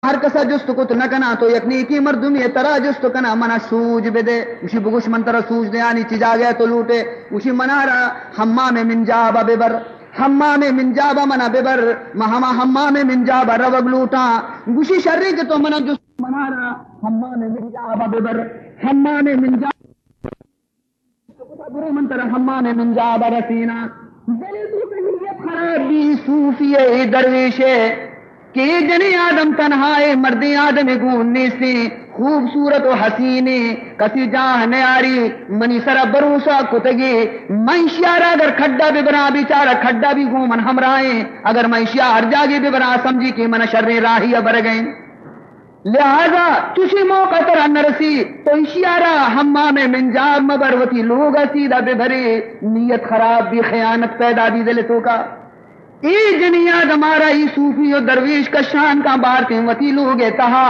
ہر کسا جست کت نکنا تو یکنی کی مردم یہ ترا جست کنا منا سوج بدے اسی بگوش من ترا سوج دے آنی چجا گیا تو لوٹے اسی منا رہا حمام من جابا ببر حمام من جابا منا ببر مہما حمام من جابا روگ لوٹا گوشی شرری کے تو منا جست منا رہا حمام من جابا ببر حمام من جابا برو من ترا حمام من جابا رسینا دلی تو کہیت خرابی صوفی درویشے کہ جنی آدم تنہائے مرد آدم گوننے سے خوبصورت و حسینے کسی جاہ نیاری منی سر بروسا کتگی منشیارا اگر کھڈا ببرا بیچارا کھڈا بھی گو من ہمرائیں اگر منشیار جاگے ببرا سمجھی کہ من شر راہی ابر گئیں لہذا چوشی موقع تر نرسی تو اشیارا حمام من جاب مبروتی لوگ سیدھا ببھرے نیت خراب بھی خیانت پیدا بھی دلتوں کا ای جنیاد ہمارا ای صوفی و درویش کا شان کا بارتے وتی لوگ تہا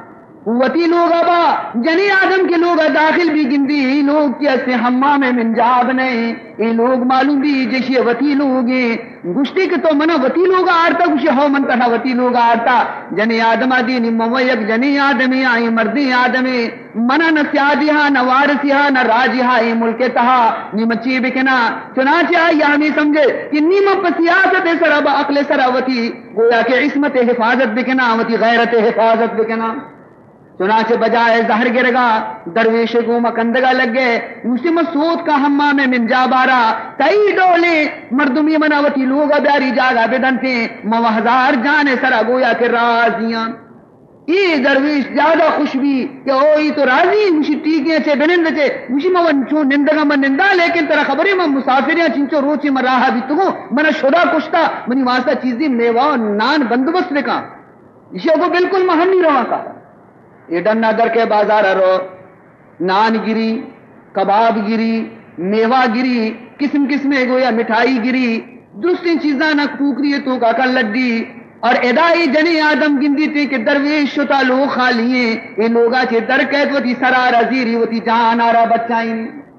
وتی لوگ ابا جنی آدم کے لوگ داخل بھی گندی ای لوگ کیسے حمام من جاب نہیں ای لوگ معلوم بھی جیشی وتی لوگ گشتی کے تو منا وتی لوگ آرتا گوشی ہو من تہا وتی لوگ آرتا جنی آدم آدینی مویق جنی آدمی آئی مردی آدمی منا نہ سیادیہا نہ وارثیہا نہ راجیہا ای ملک تہا نیم چی بکنا چنانچہ آئی ہمیں سمجھے کہ نیم پسیاست سرا با عقل سرا وتی گویا کہ عصمت حفاظت بکنا وتی غیرت حفاظت بکنا چنانچہ بجائے زہر گرگا درویش کو مکندگا لگ گئے اسی مسعود کا حمام من جابارا کئی ڈولے مردمی مناوتی لوگا بیاری جاگا بدن تھے موہزار جانے سرا گویا کہ راضیاں ای درویش زیادہ خوش بھی کہ اوئی تو راضی مشی ٹیکیاں چھے بنند چھے مشی مون چون نندگا من نندا لیکن ترا خبری من مسافریاں چنچو روچی من راہا بھی تو من شدہ کشتا منی واسطہ چیزی میوہ نان بندوبست لکا اسی کو بالکل محن نہیں رہا کا ایڈن نگر کے بازار رو نان گری کباب گری میوہ گری قسم قسم گویا مٹھائی گری درستی چیزاں نہ ٹوکری تو کا کل لڈی اور ادائی جنی آدم گندی تھی کہ درویش شتا لوگ خالیے یہ لوگا چھے درکیت وتی سرارا زیری وتی جان آرا بچائیں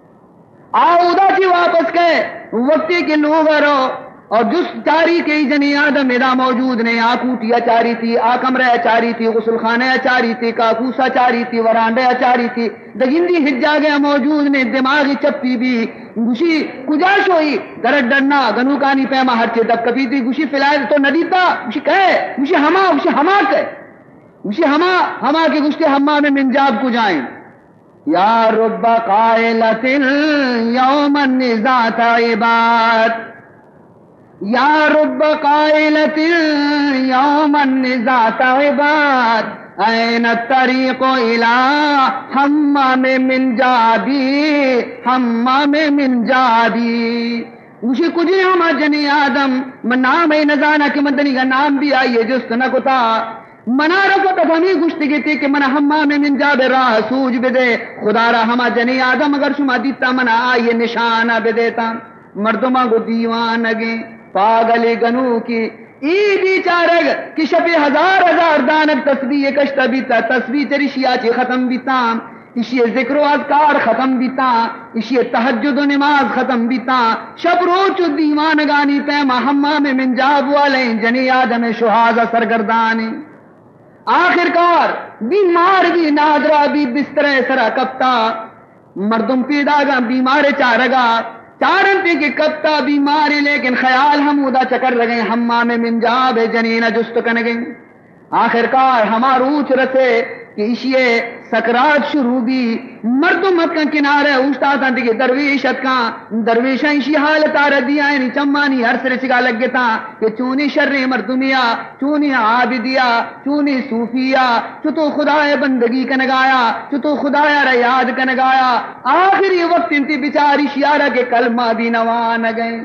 آؤ دا چی واپس گئے وقتی کے لوگ رو اور جس چاری کے جنی آدم ادا موجود نے آکوٹی اچاری تھی آکمرہ اچاری تھی غسل خانہ اچاری تھی کاکوس اچاری تھی ورانڈے اچاری تھی دگندی ہجا گیا موجود نے دماغی چپی بھی گوشی کجاش ہوئی درد ڈرنا گنوکانی پیما ہر چے دب کبھی تھی گوشی فلائل تو ندیتا گوشی کہے گوشی ہما کہے گوشی ہما کے گوشتے ہما میں منجاب کو جائیں یا رب قائلت یوم النزات عباد یا رب قائلت یوم النزات عباد این الطریق الى حمام من جابی حمام من جابی اسی کجی ہما جنی آدم من نام ای نزانا کہ مدنی کا نام بھی آئیے جست نکتا منا رفت افہمی گشتگی تھی کہ منا حمام من جاب راہ سوج بدے خدا را ہما جنی آدم اگر شما دیتا منا آئیے نشانہ بدیتا مردمہ کو دیوان اگیں پاگل گنو کی ای بیچارگ کہ شپی ہزار دانک تسبیح کشتا بیتا تسبیح چرشیا چی ختم بیتا اسی ذکر و اذکار ختم بیتا اسی تہجد و نماز ختم بیتا شب روچ دیوانگانی پیما حمام من جاب والیں جنی آدم شہازہ سرگردانی آخر کار بیمار بھی نادرہ بھی بستر سرا کپتا مردم پیدا گا بیمار چارگا چارن پی کے کبتا بیماری لیکن خیال ہمودا چکر لگیں حمام من جاب جنین جست کنگیں آخر کار ہماروچ رسے کہ اشیے سکرات شروع بھی مردم مت کا کنارے اوشتاتا دیکھے درویشت کا درویشہ اشی حالت آردی آئینی چمانی ہر سر چکا لگ گتا کہ چونی شر مردمیا چونی عابدیا چونی صوفیا چتو خدا بندگی کنگایا چتو خدا را یاد کنگایا آخری وقت انتی بیچاری شیارہ کے کلمہ بھی نوان گئے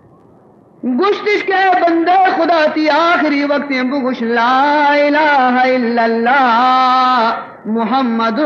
گشتش کے بندے خدا تی آخری وقت بگش لا الہ الا اللہ محمد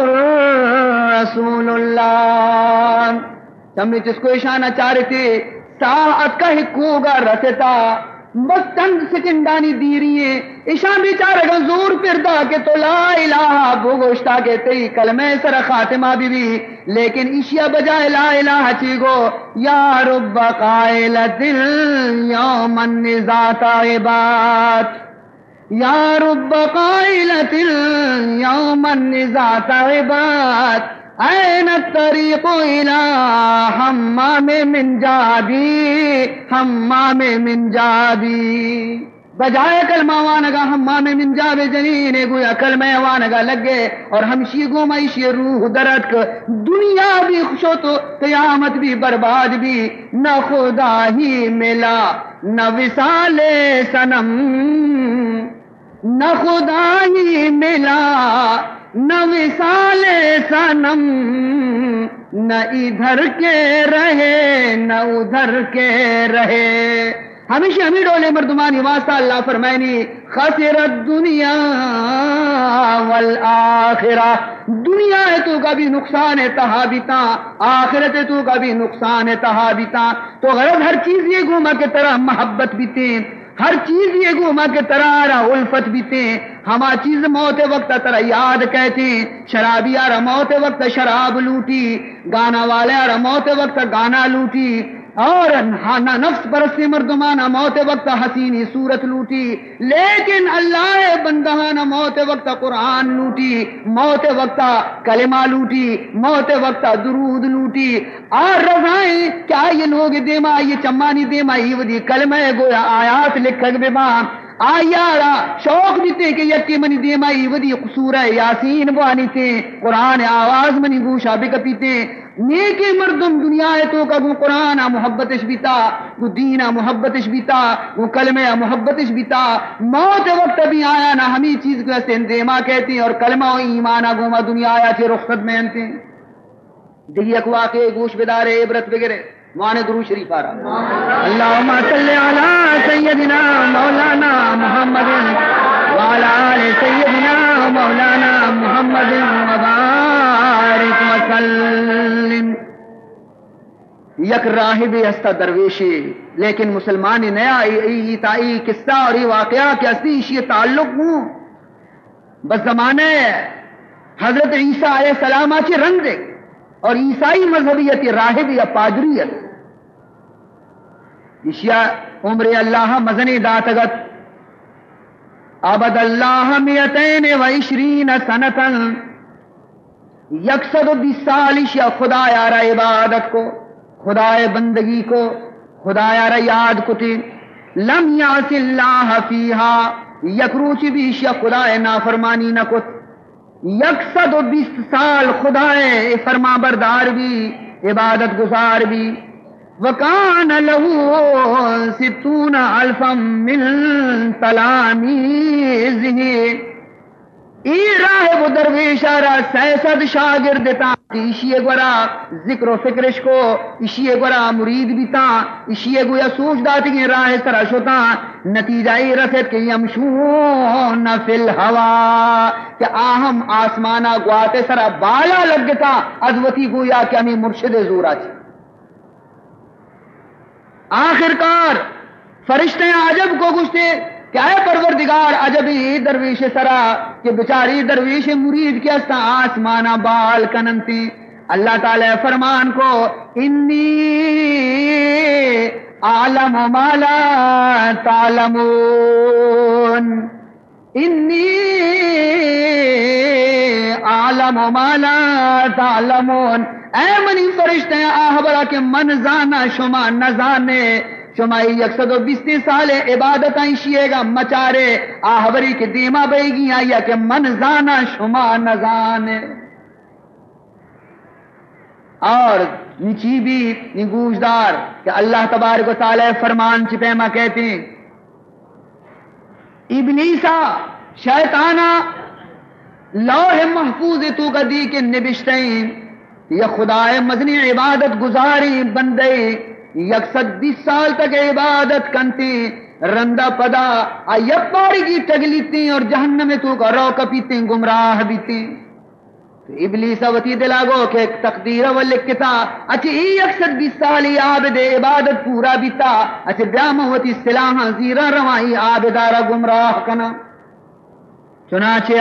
رسول اللہ تم نے جس کو اشانہ چاہ رہے تھے ساعت کا حکو گا رستا بس چند سکنڈانی دیریے اشان بیچارہ گا زور پردہ کہ تو لا الہ بگوشتا کہ تی کلمہ سر خاتمہ بھی لیکن اشیا بجائے لا الہ چیگو یا رب قائلت یوم النزات عباد یا رب قائلۃ یوما اذا تعبت این الطریق الی حمام من جابی حمام من جابی. بجائے کلمہ وانگا حمام من جاب جنین گویا کلمہ وانگا لگے اور ہمشی گومائشی روح درد کا دنیا بھی خوش ہو تو قیامت بھی برباد بھی. نہ خدا ہی ملا نہ وصال صنم نہ خدا ہی ملا نہ وصال صنم نہ ادھر کے رہے نہ ادھر کے رہے. ہمیشہ ہمیں ڈولے مردمانی واسطہ اللہ فرمائنی خسرت دنیا والآخرہ. دنیا ہے تو کا بھی نقصان ہے تہابتا، آخرت ہے تو کا بھی نقصان ہے تہابتا. تو غرض ہر چیز یہ گھوما کے طرح محبت بیتے، ہر چیز یہ گھوما کے طرح الفت بیتے. ہما چیز موت وقت طرح یاد کہتے، شرابی آرہ موت وقت شراب لوٹی، گانا والے آرہ موت وقت گانا لوٹی، اور نفس پرستی مردمانہ موت وقت حسینی صورت لوٹی. لیکن اللہ بندہانہ موت وقت قرآن لوٹی، موت وقت کلمہ لوٹی، موت وقت درود لوٹی. اور رضائیں کیا یہ لوگ دیما یہ چمانی دیما یہ ودی کلمہ گویا آیات لکھگ بما آیارا شوق دیتے کہ یکی منی دیما یہ ودی سورہ یاسین بوانی تے قرآن آواز منی گوشا بکپیتے. نیکی مردم دنیا ہے تو کا وہ قرآن محبتش بیتا، وہ دین محبتش بیتا، وہ کلمہ محبتش بیتا. موت وقت بھی آیا نہ ہمیں چیز کو ایسے اندیما کہتے ہیں اور کلمہ و ایمان گوما دنیا آیا چھے رخصت میں انتے دلی اکوا کے گوش بدار عبرت بگرے معنی درود شریف آ رہا. اللہم صلی علی سیدنا مولانا محمد وعلی آل سیدنا مولانا محمد وبارک وسلم. یک راہب ہستا درویشی لیکن مسلمانی نیا ای قصہ اور ای واقعہ کے اصلی یہ تعلق ہوں بس زمانے حضرت عیسیٰ علیہ السلام آچے رنگ دے اور عیسائی مذہبیت راہب یا پادریت اشیاء عمر اللہ مزنی داتگت عبد اللہ 220 سنتا 120 سال اشیاء خدا یارا عبادت کو خدا بندگی کو خدا یارا یاد کتی لم یعص اللہ فیہا یک روچی بھی اشیاء خدا نافرمانی نہ کت 120 سال خدا فرما بردار بھی عبادت گزار بھی. وکان لہو 60 الفا من تلامیذہ ای راہب درویش آرہ 600 شاگرد تا اشیے گورا ذکر و فکرش کو اشیے گورا مرید بیتا اشیے گویا سوچ داتی کہ راہ سرا شتا نتیجہ ای رسد کہ یمشون فی الہوا کہ آہم آسمانا گواتے سرا بالا لگتا عزوتی گویا کہ ہمیں مرشد زورا چی. آخرکار فرشتے عجب کو گشتے کیا ہے پروردگار عجبی درویش سرا کہ بچاری درویش مرید کے استا آسمانا بال کننتی. اللہ تعالی فرمان کو انی عالم ما لا تعلمون انی عالم ما لا تعلمون. اے منی فرشتے آہ بڑا کہ من زانا شما نزانے شما 120 سال عبادت شیئے گا مچارے آہوری کے دیما بے گی آیا کہ من زانا شما نزانے. اور نیچی بھی نگوشدار کہ اللہ تبارک و تعالی فرمان چپیما کہتے ہیں ابلیسا شیطانا لوح محفوظ تو کا دی کے نبشتیں یا خدا مزنی عبادت گزاری بندے 120 سال تک عبادت کنتے رندہ پدا ایک پاری کی ٹگلیتے اور جہنم میں تو کا روکا پیتے گمراہ بیتے. ابلیس وتی دلاگو کہ تقدیر ولکتا اچھی 120 سال عابد عبادت پورا بیتا اچھی بیاموتی سلاح زیرہ روائی عابدارہ گمراہ کنا. چنانچہ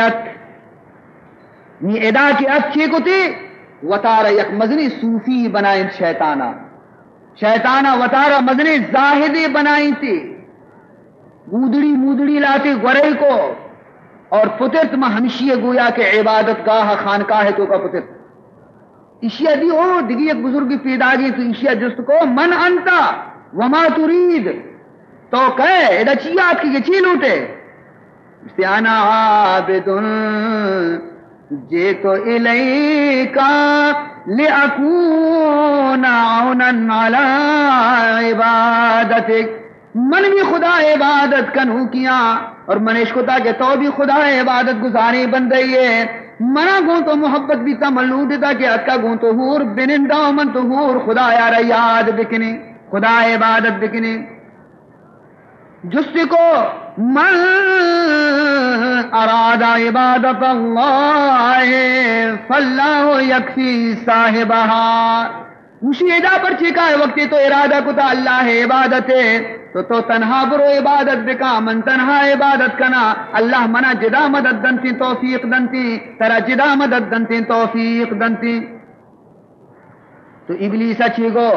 نی ادا کی اچھی کتی وطارہ یک مزنی صوفی بنائیں شیطانہ وطارہ مدنی زاہدی بنائی تھی مودڑی لاتے گورے کو اور پترت ما ہمشی گویا کہ عبادت گاہ خانقاہ تو کا پترت اشیاء دی او دیگی ایک بزرگی پیدا گئی تو اشیاء جست کو من انتا وما ترید تو کہے ادا چیات کی یہ چی لوٹے انا عابدن جیتو الیکا لأکون عونا علی عبادتک من بھی خدا عبادت کنو کیا اور منش کو کہ تو بھی خدا عبادت گزارے بن رہی ہے منا گوں تو محبت بھی تملود تھا کہ اکا گوں تو ہور بنندا من تو ہور خدا یار یاد بکنے خدا عبادت بکنے جس کو من اراد عبادت اللہ فاللہ یکفی صاحبہا اسی ادا پر چیکا ہے وقت تو ارادہ کو تا اللہ عبادت ہے تو تنہا برو عبادت بکا من تنہا عبادت کنا اللہ منا جدا مدد دنتی توفیق دنتی ترا جدا مدد دنتی توفیق دنتی تو ابلیس چیگو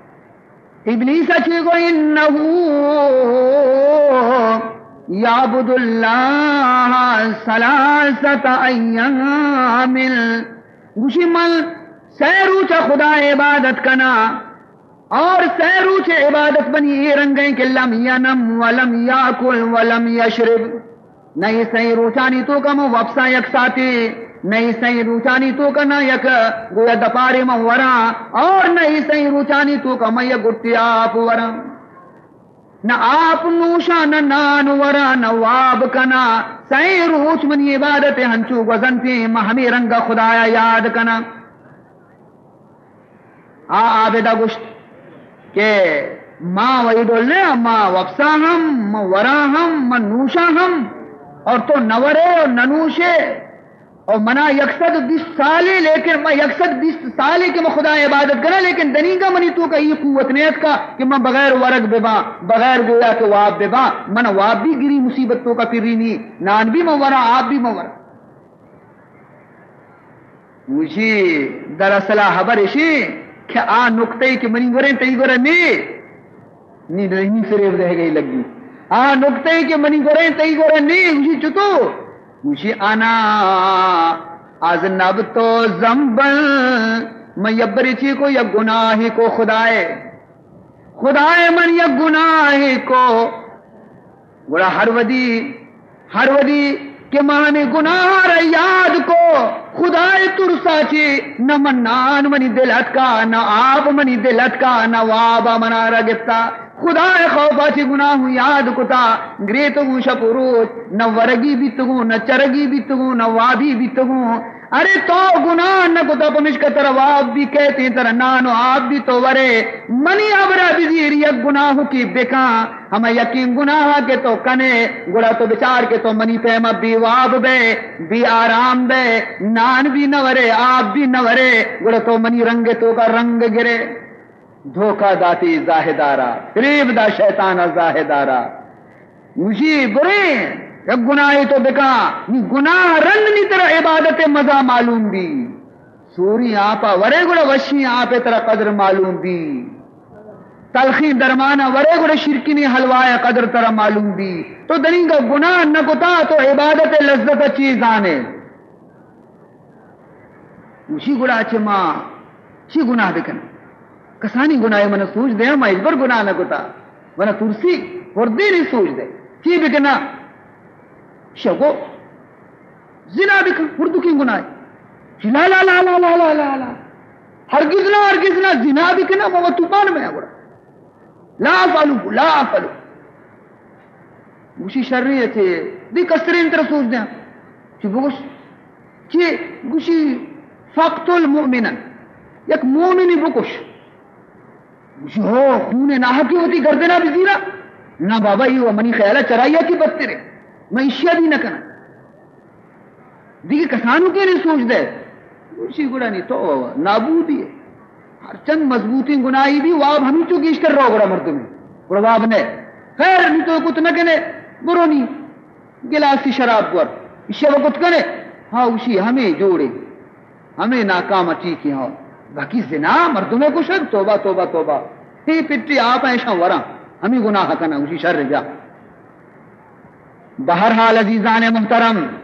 انہو یعبد اللہ ثلاثت ایام گوشی من سیروچا خدا عبادت کنا اور سیروچ عبادت بنی یہ رنگیں کہ لم ینم ولم یاکل ولم یشرب نئی سی روچانی تو کا مو وپسا یک ساتی نئی سی روچانی تو کا نہ یک گویا دپارے مورا اور نئی سی روچانی تو کا میں گٹی آپ ورا نہ آپ نوشا نہ نان ورا نہ واب کنا سی روچ من عبادت ہنچو گزنتی ہمیں رنگا خدایا یاد کنا آبدہ گشت کہ ماں ویدول نے ماں وفسا ہم ماں ورا ہم ماں نوشا ہم اور تو نورے اور ننوشے اور منا یکسد 20 سالے لیکن میں یکسد 20 سالے کہ میں خدا عبادت کرا لیکن دنی کا منی تو کا یہ قوت نیت کا کہ میں بغیر ورق ببا بغیر گویا کہ واب ببا من واب بھی گری مصیبت تو کا پھر نہیں نان بھی مورا آپ بھی مورا مجھے دراصل خبر اسی کہ آ نکتے کہ منی گورے تی گورے نہیں فریب رہ گئی لگی آ نکتے کہ منی گورے تی گورے نہیں مجھے چتو مجھے آنا آزنب تو زنبل میں یبری چی کو یا گناہی کو خدائے من یا گناہی کو گوڑا ہر ودی کہ مانے گناہ را یاد کو خدای ترسا چی نہ منان منی دلت کا نہ آپ منی دلت کا نہ وابا منا را گفتا خدای خوفا چی گناہ یاد کتا گرے تو شپروچ نہ ورگی بھی تگو نہ چرگی بھی تگو نہ وابی بھی تگو ارے تو گناہ نہ کتا پمش کا تر واب بھی کہتے ہیں تر نانو آپ بھی تو ورے منی عبرہ بزیر یک گناہ کی بکا ہمیں یقین گناہ کے تو کنے گڑا تو بچار کے تو منی پیما بھی واب بے بھی آرام بے نان بھی نورے آپ بھی نورے گڑا تو منی رنگ تو کا رنگ گرے دھوکہ داتی زاہدارا فریب دا شیطان زاہدارا مجھے برے یک گناہ تو بکا گناہ رنگ نہیں ترا عبادت مزہ معلوم بھی سوری آپا ورے گڑا وشی آپے ترا قدر معلوم بھی تلخی درمانا ورے گڑا شرکینی حلوائے قدر ترا معلوم بھی تو دنی کا گناہ نہ کتا تو عبادت لذت چیز آنے اسی گڑا اچھے ماں چی گناہ بکنا کسانی گناہ من سوچ دے میں اس بر گناہ نہ کتا ورنہ ترسی وردی نہیں سوچ دے چی بکنا شکو زنا بکن اردو کی گناہ لا لا لا لا لا لا لا لا ہرگز نہ زنا بکنا وہ طوفان میں ہے لا فالو گوشی شریعت ہے دی کسرین طرح سوچ دیں چی بگوش چی گوشی فقت المؤمن یک مومنی بکش گوشی ہو خون ناحقی ہوتی گردنا بزیرہ نہ بابا یہ منی خیالہ چرائیہ کی بد تیرے میں اشیاء بھی نہ کرنا دیکھ کسانوں کے نہیں سوچ دے گوشی گڑا نہیں تو نابودی ہے ہر چند مضبوطی گناہی بھی واب ہمیں چونکہ اشتر رو گڑا مرد میں گڑا واب نے خیر نہیں تو کچھ نہ کہنے برو نہیں گلاسی شراب پر اشیاء وقت کنے ہاں اسی ہمیں جوڑے ہمیں ناکام اچھی کی ہاں باقی زنا مردموں کو شر توبہ توبہ توبہ ہی پٹی آپ ایشا ورا ہمیں گناہ کنا اسی شر جا بہرحال عزیزان محترم،